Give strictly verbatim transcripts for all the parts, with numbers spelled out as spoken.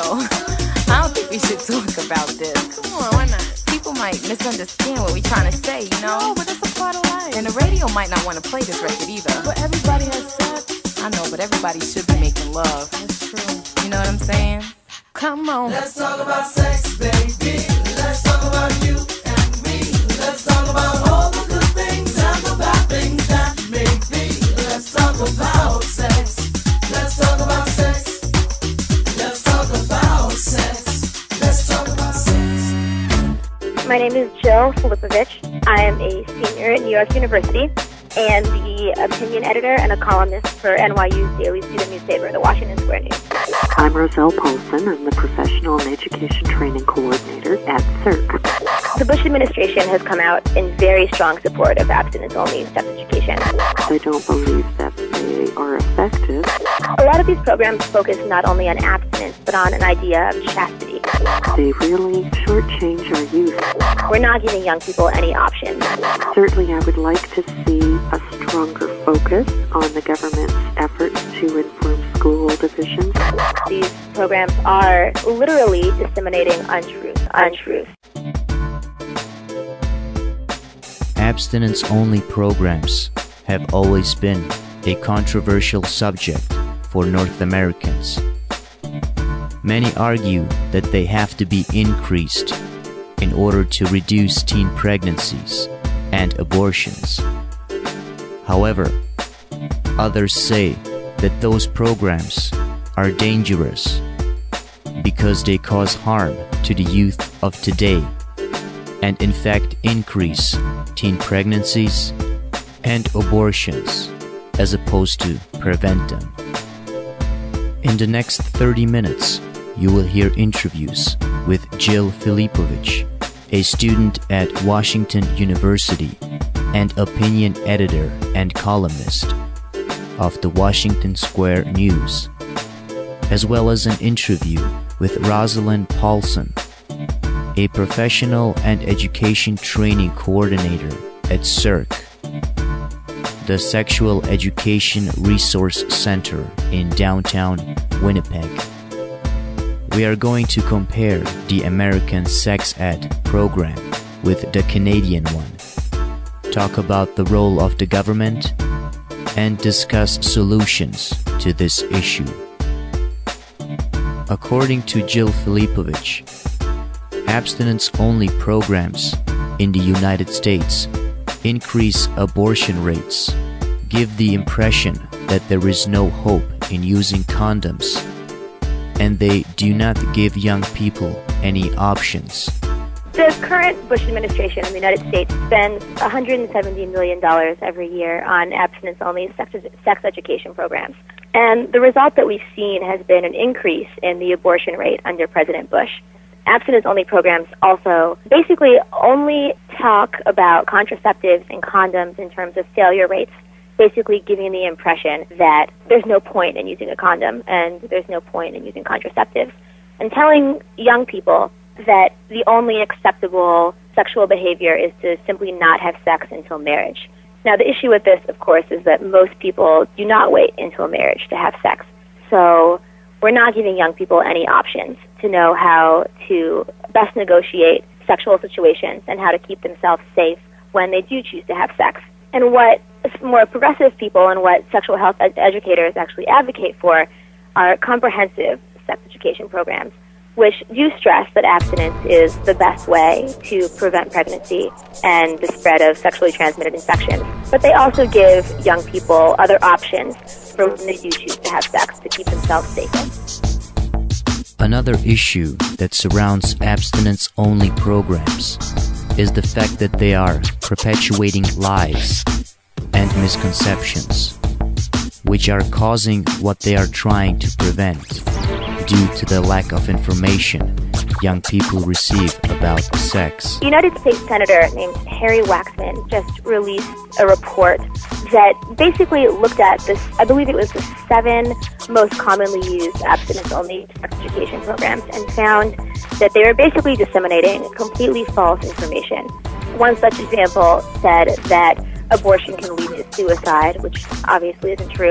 I don't think we should talk about this. Come on, why not? People might misunderstand what we're trying to say, you know? No, but that's a part of life. And the radio might not want to play this record either. But everybody has sex. I know, but everybody should be making love. That's true. You know what I'm saying? Come on. Let's talk about sex, baby. Let's talk about you and me. Let's talk about all the good things and the bad things that may be. Let's talk about sex. Let's talk about sex. Let's talk about sex. Let's talk about sex. My name is Jill Filipovich. I am a senior at New York University and the opinion editor and a columnist for N Y U's daily student newspaper, the Washington Square News. I'm Roselle Paulson. I'm the Professional and Education Training Coordinator at C I R C. The Bush administration has come out in very strong support of abstinence-only sex education. I don't believe that they are effective. A lot of these programs focus not only on abstinence, but on an idea of chastity. They really shortchange our youth. We're not giving young people any options. Certainly, I would like to see a stronger focus on the government's efforts to inform school divisions. These programs are literally disseminating untruth, untruth. Abstinence-only programs have always been a controversial subject for North Americans. Many argue that they have to be increased in order to reduce teen pregnancies and abortions. However, others say that those programs are dangerous because they cause harm to the youth of today and in fact increase teen pregnancies and abortions as opposed to prevent them. In the next thirty minutes, you will hear interviews with Jill Filipovich, a student at Washington University and opinion editor and columnist of the Washington Square News, as well as an interview with Rosalind Paulson, a professional and education training coordinator at C I R C, the Sexual Education Resource Center in downtown Winnipeg. We are going to compare the American sex ed program with the Canadian one, talk about the role of the government, and discuss solutions to this issue. According to Jill Filipovich, abstinence-only programs in the United States increase abortion rates, give the impression that there is no hope in using condoms, and they do not give young people any options. The current Bush administration in the United States spends one hundred seventy million dollars every year on abstinence-only sex, sex education programs. And the result that we've seen has been an increase in the abortion rate under President Bush. Abstinence-only programs also basically only talk about contraceptives and condoms in terms of failure rates, basically giving the impression that there's no point in using a condom and there's no point in using contraceptives, and telling young people that the only acceptable sexual behavior is to simply not have sex until marriage. Now, the issue with this, of course, is that most people do not wait until marriage to have sex. So we're not giving young people any options to know how to best negotiate sexual situations and how to keep themselves safe when they do choose to have sex. And what more progressive people and what sexual health ed- educators actually advocate for are comprehensive sex education programs, which do stress that abstinence is the best way to prevent pregnancy and the spread of sexually transmitted infections. But they also give young people other options for when they do choose to have sex to keep themselves safer. Another issue that surrounds abstinence-only programs is the fact that they are perpetuating lies and misconceptions, which are causing what they are trying to prevent due to the lack of information young people receive about sex. A United States Senator named Harry Waxman just released a report that basically looked at this, I believe it was the seven most commonly used abstinence-only sex education programs, and found that they were basically disseminating completely false information. One such example said that abortion can lead to suicide, which obviously isn't true,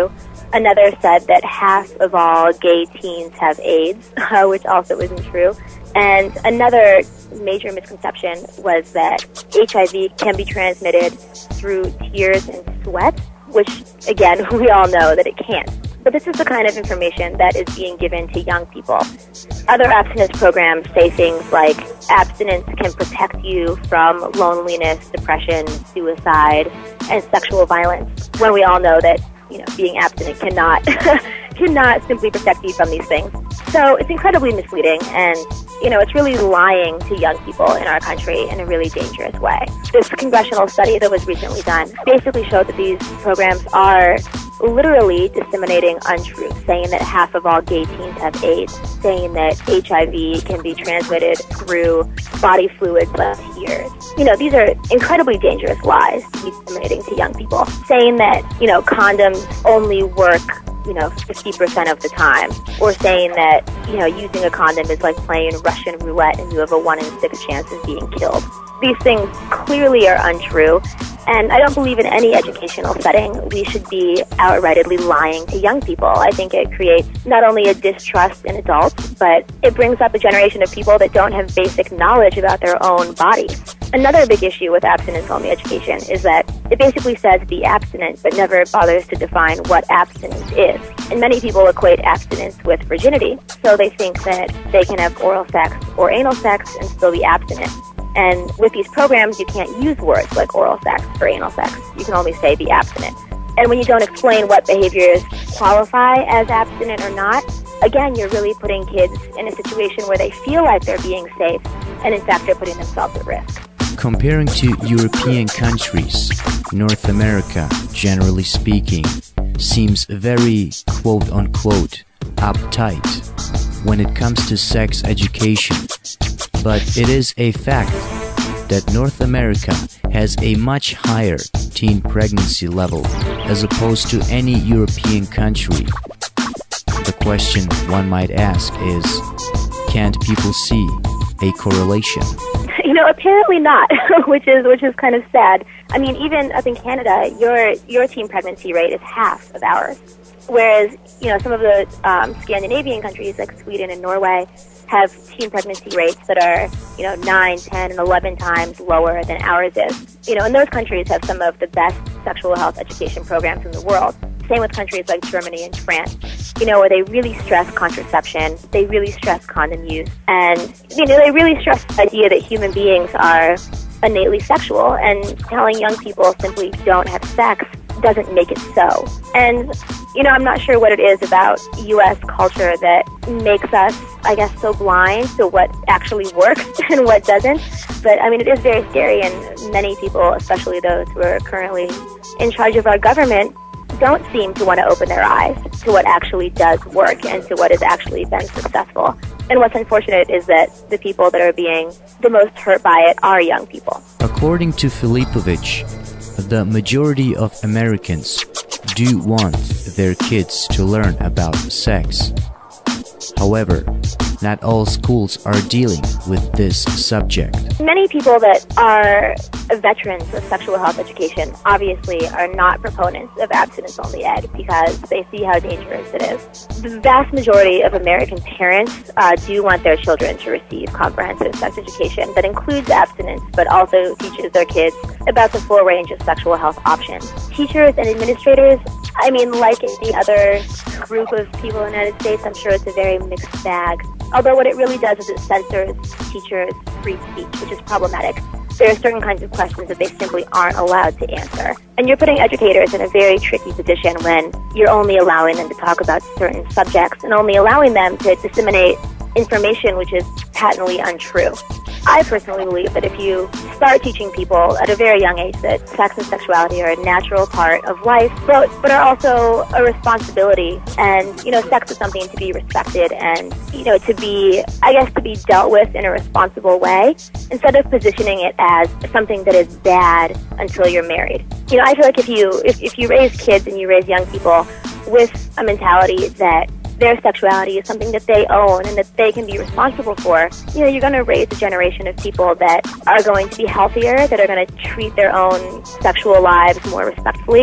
Another said that half of all gay teens have AIDS, uh, which also isn't true. And another major misconception was that H I V can be transmitted through tears and sweat, which, again, we all know that it can't. But this is the kind of information that is being given to young people. Other abstinence programs say things like abstinence can protect you from loneliness, depression, suicide, and sexual violence, when we all know that, you know, being abstinent cannot cannot simply protect you from these things. So it's incredibly misleading, and, you know, it's really lying to young people in our country in a really dangerous way. This congressional study that was recently done basically showed that these programs are literally disseminating untruths, saying that half of all gay teens have AIDS, saying that H I V can be transmitted through body fluids like tears. You know, these are incredibly dangerous lies to be disseminating to young people, saying that, you know, condoms only work, you know, fifty percent of the time, or saying that, you know, using a condom is like playing Russian roulette and you have a one in six chance of being killed. These things clearly are untrue, and I don't believe in any educational setting we should be outrightly lying to young people. I think it creates not only a distrust in adults, but it brings up a generation of people that don't have basic knowledge about their own bodies. Another big issue with abstinence-only education is that it basically says be abstinent, but never bothers to define what abstinence is. And many people equate abstinence with virginity, so they think that they can have oral sex or anal sex and still be abstinent. And with these programs, you can't use words like oral sex or anal sex. You can only say be abstinent. And when you don't explain what behaviors qualify as abstinent or not, again, you're really putting kids in a situation where they feel like they're being safe, and in fact, they're putting themselves at risk. Comparing to European countries, North America, generally speaking, seems very quote-unquote uptight when it comes to sex education. But it is a fact that North America has a much higher teen pregnancy level as opposed to any European country. The question one might ask is, can't people see a correlation? You know, apparently not, which is which is kind of sad. I mean, even up in Canada, your your teen pregnancy rate is half of ours. Whereas, you know, some of the um, Scandinavian countries like Sweden and Norway have teen pregnancy rates that are, you know, nine, ten, and eleven times lower than ours is. You know, and those countries have some of the best sexual health education programs in the world. Same with countries like Germany and France, you know, where they really stress contraception, they really stress condom use, and, you know, they really stress the idea that human beings are innately sexual, and telling young people simply don't have sex doesn't make it so. And, you know, I'm not sure what it is about U S culture that makes us, I guess, so blind to what actually works and what doesn't. But, I mean, it is very scary, and many people, especially those who are currently in charge of our government, don't seem to want to open their eyes to what actually does work and to what has actually been successful. And what's unfortunate is that the people that are being the most hurt by it are young people. According to Filipovich, the majority of Americans do want their kids to learn about sex. However, not all schools are dealing with this subject. Many people that are veterans of sexual health education obviously are not proponents of abstinence-only ed because they see how dangerous it is. The vast majority of American parents uh, do want their children to receive comprehensive sex education that includes abstinence but also teaches their kids about the full range of sexual health options. Teachers and administrators, I mean, like any other group of people in the United States, I'm sure it's a very mixed bag. Although what it really does is it censors teachers' free speech, which is problematic. There are certain kinds of questions that they simply aren't allowed to answer. And you're putting educators in a very tricky position when you're only allowing them to talk about certain subjects and only allowing them to disseminate information which is patently untrue. I personally believe that if you start teaching people at a very young age that sex and sexuality are a natural part of life, but, but are also a responsibility, and, you know, sex is something to be respected and, you know, to be, I guess, to be dealt with in a responsible way, instead of positioning it as something that is bad until you're married. You know, I feel like if you, if, if you raise kids and you raise young people with a mentality that their sexuality is something that they own and that they can be responsible for, you know, you're going to raise a generation of people that are going to be healthier, that are going to treat their own sexual lives more respectfully,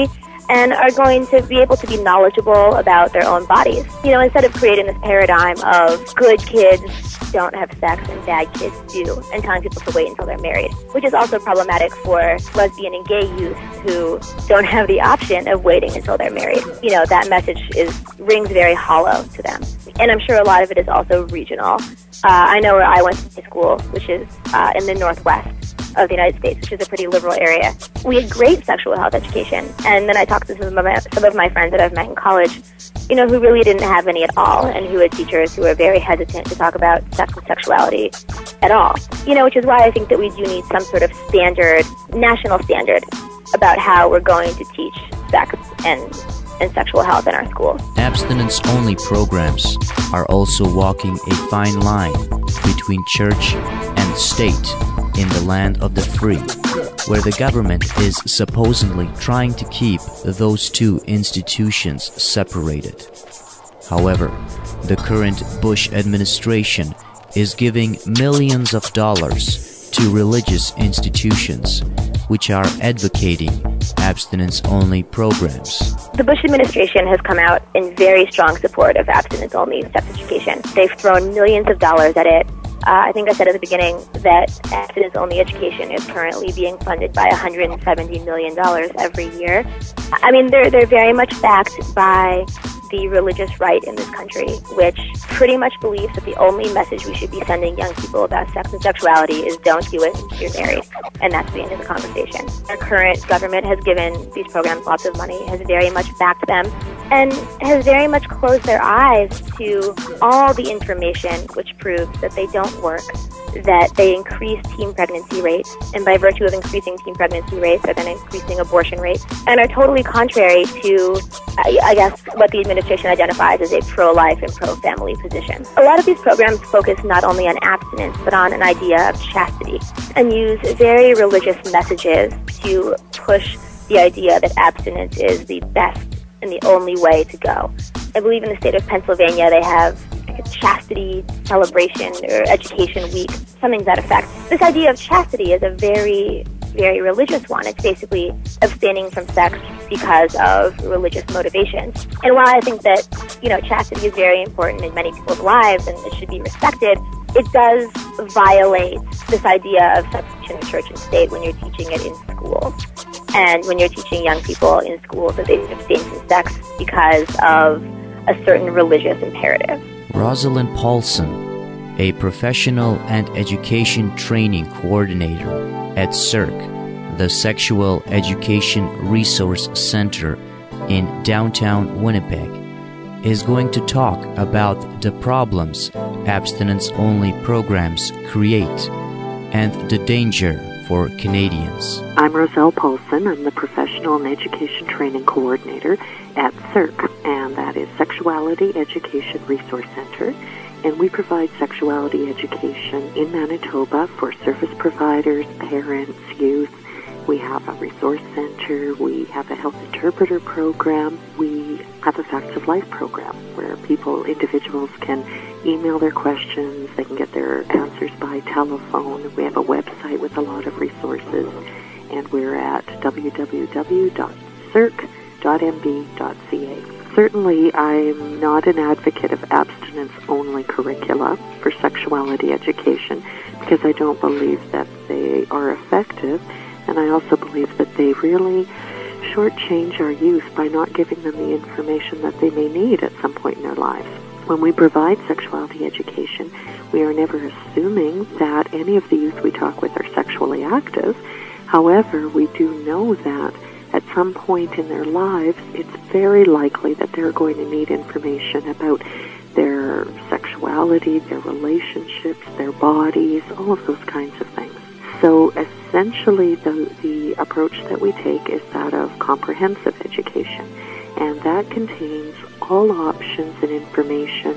and are going to be able to be knowledgeable about their own bodies. You know, instead of creating this paradigm of good kids don't have sex and bad kids do, and telling people to wait until they're married, which is also problematic for lesbian and gay youth who don't have the option of waiting until they're married. You know, that message is rings very hollow to them. And I'm sure a lot of it is also regional. Uh, I know where I went to school, which is uh, in the Northwest of the United States, which is a pretty liberal area. We had great sexual health education. And then I talked to some of my, some of my friends that I've met in college, you know, who really didn't have any at all, and who had teachers who were very hesitant to talk about sex and sexuality at all. You know, which is why I think that we do need some sort of standard, national standard, about how we're going to teach sex and and sexual health in our schools. Abstinence-only programs are also walking a fine line between church and state in the land of the free, where the government is supposedly trying to keep those two institutions separated. However, the current Bush administration is giving millions of dollars to religious institutions which are advocating abstinence-only programs. The Bush administration has come out in very strong support of abstinence-only sex education. They've thrown millions of dollars at it. Uh, I think I said at the beginning that abstinence-only education is currently being funded by one hundred seventy million dollars every year. I mean, they're, they're very much backed by the religious right in this country, which pretty much believes that the only message we should be sending young people about sex and sexuality is don't do it until you're married. And that's the end of the conversation. Our current government has given these programs lots of money, has very much backed them, and has very much closed their eyes to all the information which proves that they don't work, that they increase teen pregnancy rates, and by virtue of increasing teen pregnancy rates are then increasing abortion rates, and are totally contrary to, I, I guess, what the administration identifies as a pro-life and pro-family position. A lot of these programs focus not only on abstinence, but on an idea of chastity, and use very religious messages to push the idea that abstinence is the best and the only way to go. I believe in the state of Pennsylvania they have like a chastity celebration or education week, something to that effect. This idea of chastity is a very, very religious one. It's basically abstaining from sex because of religious motivations. And while I think that, you know, chastity is very important in many people's lives and it should be respected, it does violate this idea of separation of church and state when you're teaching it in schools. And when you're teaching young people in schools that they abstain from sex because of a certain religious imperative. Rosalind Paulson, a professional and education training coordinator at C E R C, the Sexual Education Resource Center in downtown Winnipeg, is going to talk about the problems abstinence-only programs create and the danger for Canadians. I'm Roselle Paulson. I'm the Professional and Education Training Coordinator at C E R C, and that is Sexuality Education Resource Center. And we provide sexuality education in Manitoba for service providers, parents, youth. We have a resource center. We have a health interpreter program. We have a Facts of Life program where people, individuals can email their questions. They can get their answers by telephone. We have a website with a lot of resources. And we're at w w w dot c e r c dot m b dot c a. Certainly, I'm not an advocate of abstinence-only curricula for sexuality education because I don't believe that they are effective. And I also believe that they really shortchange our youth by not giving them the information that they may need at some point in their lives. When we provide sexuality education, we are never assuming that any of the youth we talk with are sexually active. However, we do know that at some point in their lives, it's very likely that they're going to need information about their sexuality, their relationships, their bodies, all of those kinds of things. So essentially, the, the approach that we take is that of comprehensive education, and that contains all options and information.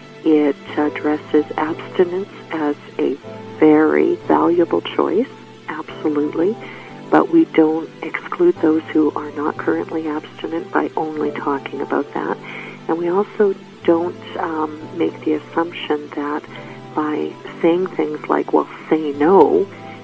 It addresses abstinence as a very valuable choice, absolutely, but we don't exclude those who are not currently abstinent by only talking about that. And we also don't um, make the assumption that by saying things like, well, say no,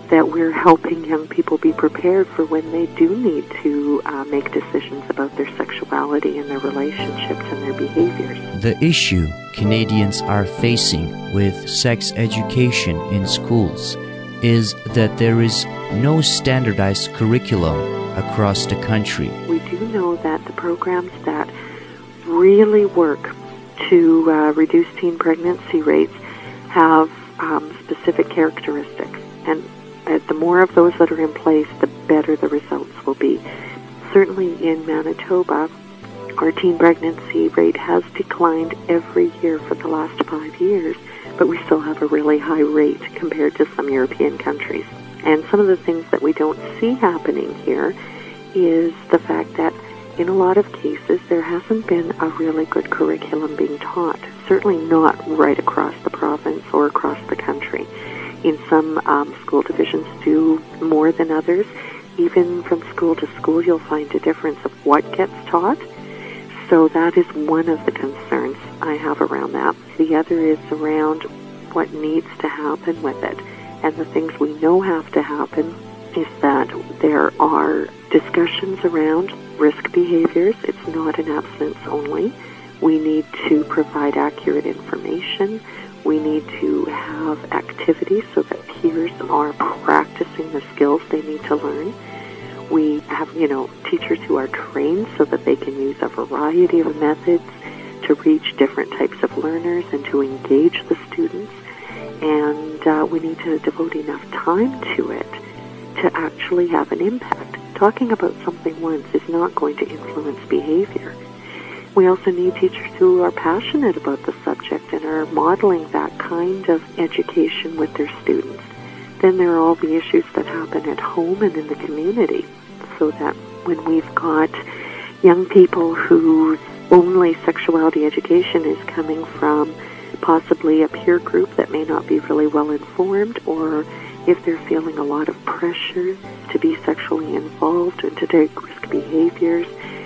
that we're helping young people be prepared for when they do need to uh, make decisions about their sexuality and their relationships and their behaviors. The issue Canadians are facing with sex education in schools is that there is no standardized curriculum across the country. We do know that the programs that really work to uh, reduce teen pregnancy rates have um, specific characteristics, and uh, the more of those that are in place, the better the results will be. Certainly in Manitoba, our teen pregnancy rate has declined every year for the last five years, but we still have a really high rate compared to some European countries. And some of the things that we don't see happening here is the fact that in a lot of cases there hasn't been a really good curriculum being taught, certainly not right across the province or across the country. In some um, school divisions do more than others. Even from school to school you'll find a difference of what gets taught. So that is one of the concerns I have around that. The other is around what needs to happen with it. And the things we know have to happen is that there are discussions around risk behaviors. It's not an abstinence only. We need to provide accurate information. We need to have activities so that peers are practicing the skills they need to learn. We have, you know, teachers who are trained so that they can use a variety of methods to reach different types of learners and to engage the students. And uh, we need to devote enough time to it to actually have an impact. Talking about something once is not going to influence behavior. We also need teachers who are passionate about the subject and are modeling that kind of education with their students. Then there are all the issues that happen at home and in the community, so that when we've got young people whose only sexuality education is coming from possibly a peer group that may not be really well informed, or if they're feeling a lot of pressure to be sexually involved and to take risk behaviors,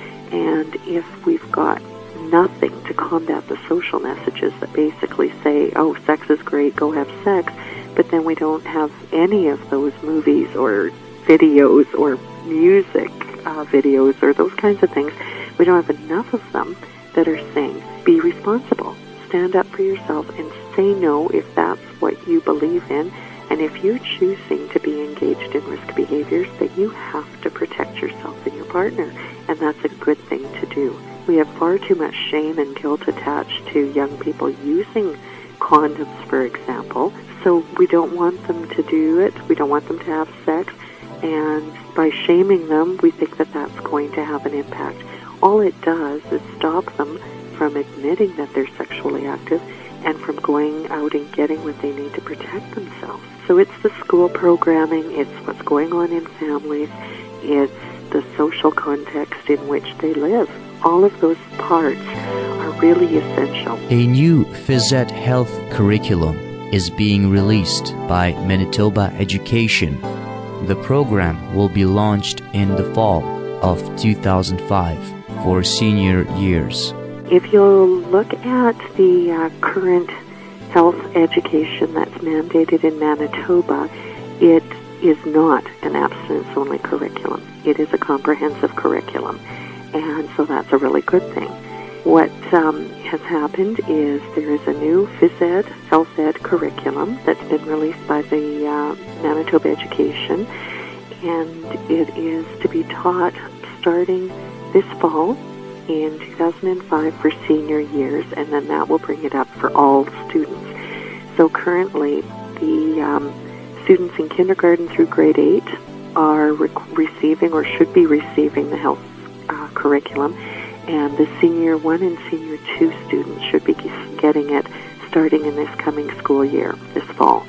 and if we've got nothing to combat the social messages that basically say, oh, sex is great, go have sex, but then we don't have any of those movies or videos or music uh, videos or those kinds of things. We don't have enough of them that are saying, be responsible, stand up for yourself and say no if that's what you believe in. And if you're choosing to be engaged in risk behaviors, that you have to protect yourself and your partner. And that's a good thing to do. We have far too much shame and guilt attached to young people using condoms, for example. So we don't want them to do it. We don't want them to have sex. And by shaming them, we think that that's going to have an impact. All it does is stop them from admitting that they're sexually active and from going out and getting what they need to protect themselves. So it's the school programming, it's what's going on in families, it's the social context in which they live. All of those parts are really essential. A new phys ed health curriculum is being released by Manitoba Education. The program will be launched in the fall of two thousand five for senior years. If you'll look at the uh, current health education that's mandated in Manitoba, it is not an abstinence-only curriculum. It is a comprehensive curriculum, and so that's a really good thing. What um, has happened is there is a new phys ed, health ed curriculum that's been released by the uh, Manitoba Education, and it is to be taught starting this fall in two thousand five for senior years, and then that will bring it up for all students. So currently, the um, students in kindergarten through grade eight are rec- receiving or should be receiving the health uh, curriculum, and the senior one and senior two students should be getting it starting in this coming school year, this fall.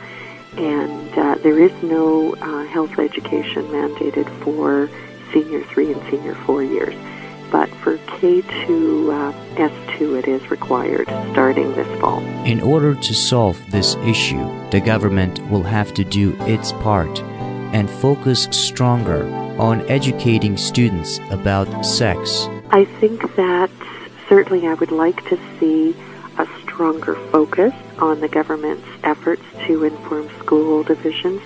And uh, there is no uh, health education mandated for senior three and senior four years. But for K to uh, S two, it is required starting this fall. In order to solve this issue, the government will have to do its part and focus stronger on educating students about sex. I think that certainly I would like to see a stronger focus on the government's efforts to inform school divisions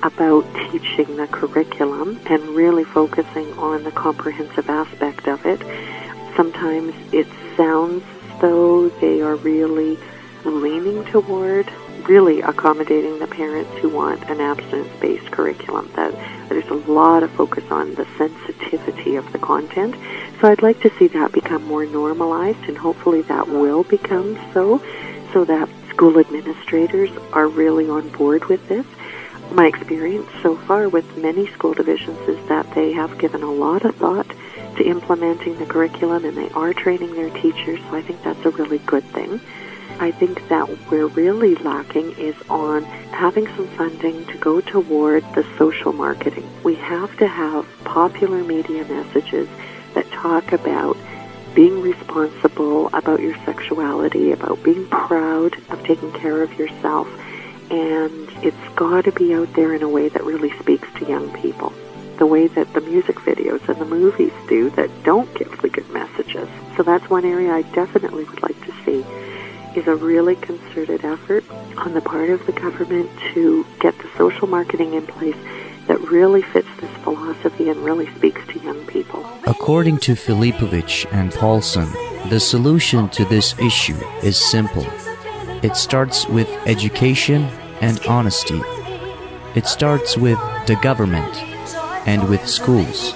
about teaching the curriculum and really focusing on the comprehensive aspect of it. Sometimes it sounds as though they are really leaning toward really accommodating the parents who want an abstinence-based curriculum. That there's a lot of focus on the sensitivity of the content. So I'd like to see that become more normalized, and hopefully that will become so, so that school administrators are really on board with this. My experience so far with many school divisions is that they have given a lot of thought to implementing the curriculum, and they are training their teachers, so I think that's a really good thing. I think that we're really lacking is on having some funding to go toward the social marketing. We have to have popular media messages that talk about being responsible about your sexuality, about being proud of taking care of yourself, and it's got to be out there in a way that really speaks to young people, the way that the music videos and the movies do that don't give the good messages. So that's one area I definitely would like to see, is a really concerted effort on the part of the government to get the social marketing in place that really fits this philosophy and really speaks to young people. According to Filipovich and Paulson, the solution to this issue is simple. It starts with education and honesty. It starts with the government and with schools.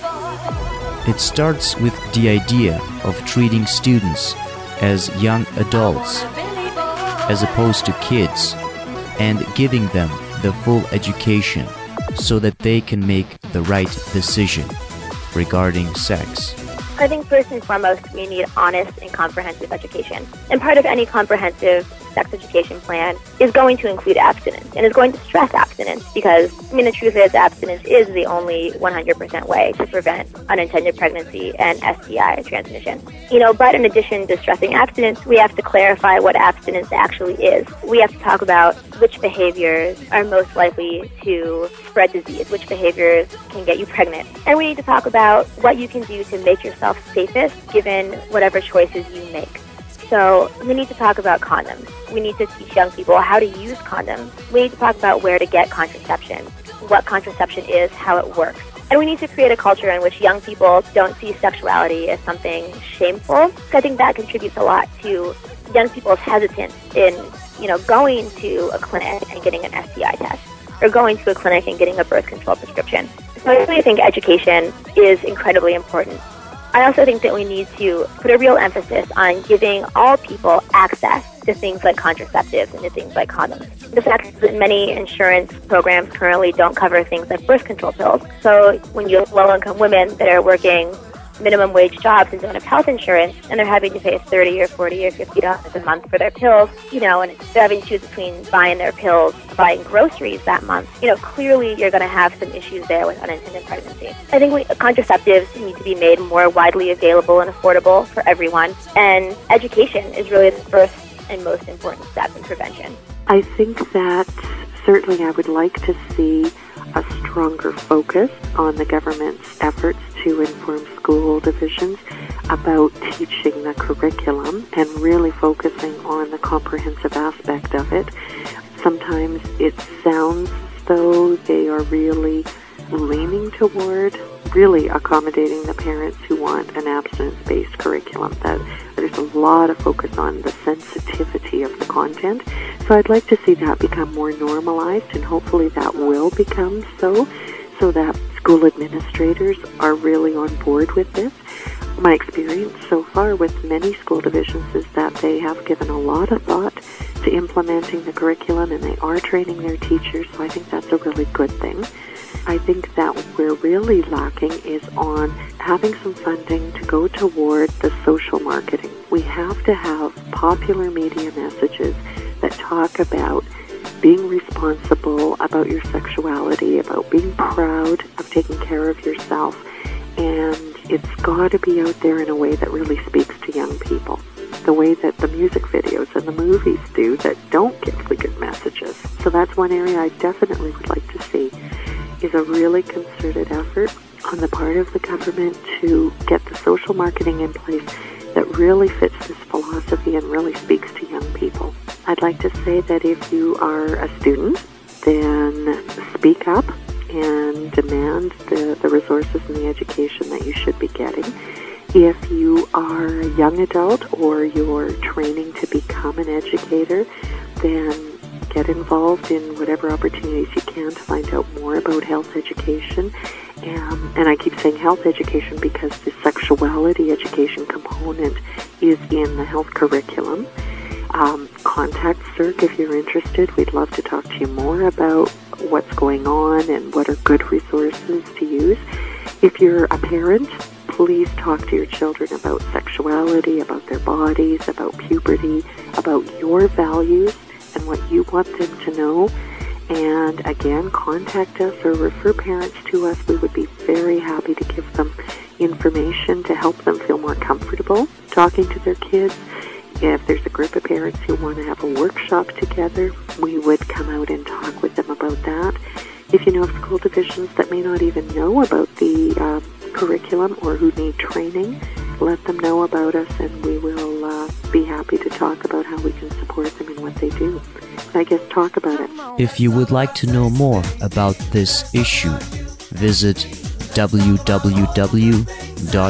It starts with the idea of treating students as young adults as opposed to kids, and giving them the full education so that they can make the right decision regarding sex. I think first and foremost, we need honest and comprehensive education. And part of any comprehensive sex education plan is going to include abstinence, and is going to stress abstinence because, I mean, the truth is abstinence is the only one hundred percent way to prevent unintended pregnancy and S T I transmission. You know, but in addition to stressing abstinence, we have to clarify what abstinence actually is. We have to talk about which behaviors are most likely to spread disease, which behaviors can get you pregnant. And we need to talk about what you can do to make yourself safest given whatever choices you make. So we need to talk about condoms. We need to teach young people how to use condoms. We need to talk about where to get contraception, what contraception is, how it works. And we need to create a culture in which young people don't see sexuality as something shameful. I think that contributes a lot to young people's hesitance in, you know, going to a clinic and getting an S T I test, or going to a clinic and getting a birth control prescription. So I really think education is incredibly important. I also think that we need to put a real emphasis on giving all people access to things like contraceptives and to things like condoms. The fact that many insurance programs currently don't cover things like birth control pills. So when you have low-income women that are working minimum wage jobs and don't have health insurance, and they're having to pay thirty or forty or fifty dollars a month for their pills, you know, and they're having to choose between buying their pills, buying groceries that month, you know, clearly you're going to have some issues there with unintended pregnancy. I think we, contraceptives need to be made more widely available and affordable for everyone, and education is really the first and most important step in prevention. I think that certainly I would like to see a stronger focus on the government's efforts to inform school divisions about teaching the curriculum and really focusing on the comprehensive aspect of it. Sometimes it sounds as though they are really leaning toward really accommodating the parents who want an abstinence-based curriculum. That there's a lot of focus on the sensitivity of the content. So I'd like to see that become more normalized, and hopefully that will become so, so that school administrators are really on board with this. My experience so far with many school divisions is that they have given a lot of thought to implementing the curriculum, and they are training their teachers, so I think that's a really good thing. I think that we're really lacking is on having some funding to go toward the social marketing. We have to have popular media messages that talk about being responsible about your sexuality, about being proud of taking care of yourself, and it's got to be out there in a way that really speaks to young people, the way that the music videos and the movies do that don't give the good messages. So that's one area I definitely would like to see, is a really concerted effort on the part of the government to get the social marketing in place that really fits this philosophy and really speaks to young people. I'd like to say that if you are a student, then speak up and demand the, the resources and the education that you should be getting. If you are a young adult or you're training to become an educator, then get involved in whatever opportunities you can to find out more about health education. Um, and I keep saying health education because the sexuality education component is in the health curriculum. Um, contact C I R C if you're interested. We'd love to talk to you more about what's going on and what are good resources to use. If you're a parent, please talk to your children about sexuality, about their bodies, about puberty, about your values and what you want them to know. And again, contact us or refer parents to us. We would be very happy to give them information to help them feel more comfortable talking to their kids. If there's a group of parents who want to have a workshop together, we would come out and talk with them about that. If you know of school divisions that may not even know about the uh, curriculum or who need training, let them know about us, and we will uh, be happy to talk about how we can support them in what they do. I guess talk about it. If you would like to know more about this issue, visit w w w dot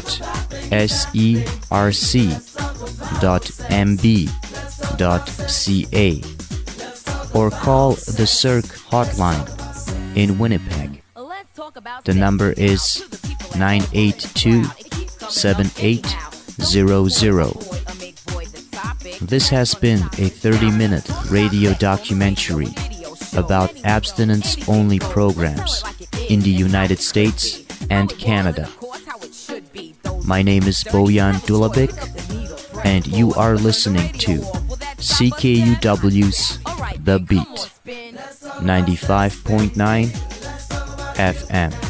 serc dot m b dot c a or call the C I R C hotline in Winnipeg. The number is nine eight two, seven eight zero zero. This has been a thirty-minute radio documentary about abstinence-only programs in the United States and Canada. My name is Bojan Dulabik, and you are listening to C K U W's The Beat, ninety-five point nine F M.